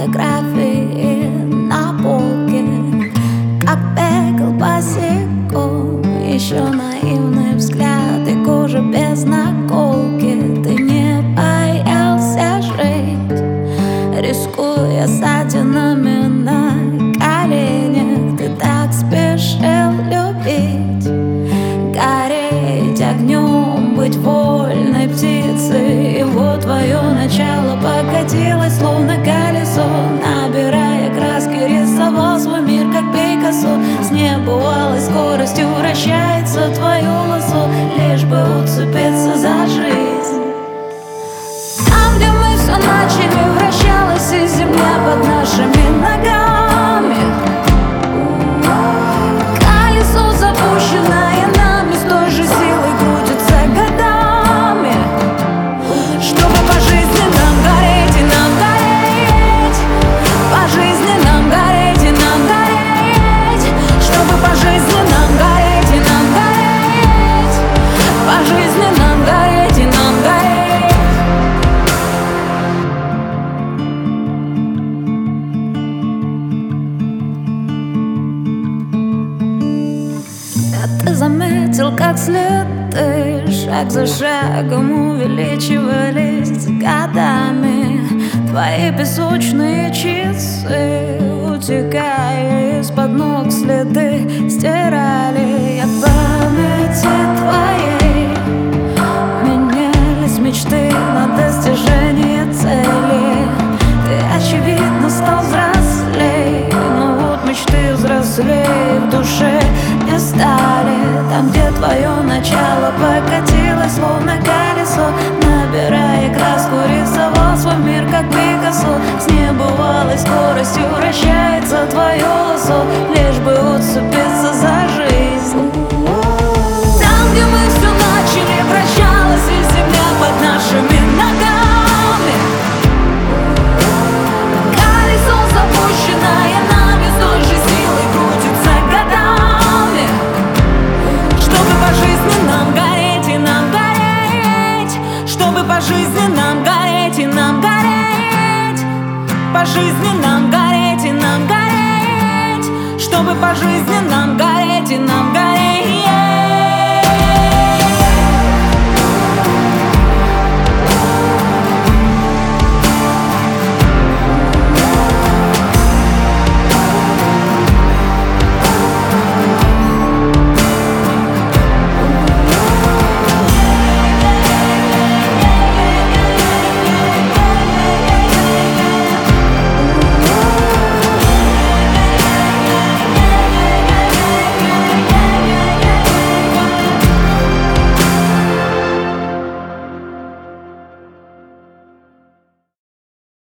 фотографии на полке, как пекл босиком. Еще наивный взгляд и кожа без наколки. Ты не боялся жить, рискуя ссадинами на коленях. Ты так спешил любить, гореть огнем, быть вольной птицей. И вот твое начало покатилось, словно колесо, набирая краски, рисовал свой мир, как Пикассо. С небывалой скоростью вращается твое лосо, лишь бы уцепиться за жизнь. Там, где мы все начали, вращалась и земля под нашими ногами. Колесо запущенное нами с той же силой крутится годами. Чтобы по жизни нам гореть и нам гореть, по жизни нам гореть и нам гореть. Чтобы по жизни нам гореть и нам гореть, по жизни нам гореть и нам гореть. Ты заметил, как следы шаг за шагом увеличивались годами. Твои песочные часы, утекая из-под ног, следы стирали. Я в памяти твоей менялись мечты на достижение цели. Ты, очевидно, стал взрослей, но вот мечты взрослей в душе не стали. Там, где твое начало покатилось, словно колесо, набирая краску, рисовал свой мир, как Пикассо. С небывалой скоростью вращается твое лосо, лишь бы уцепиться за жизнь. Там, где мы все начали, вращалась и земля под нашими ногами. Колесо запущенное нами с той же силой крутится годами. Чтобы по жизни нам гореть и нам гореть, чтобы по жизни нам гореть и нам гореть, по жизни нам гореть и нам гореть, чтобы по жизни нам гореть.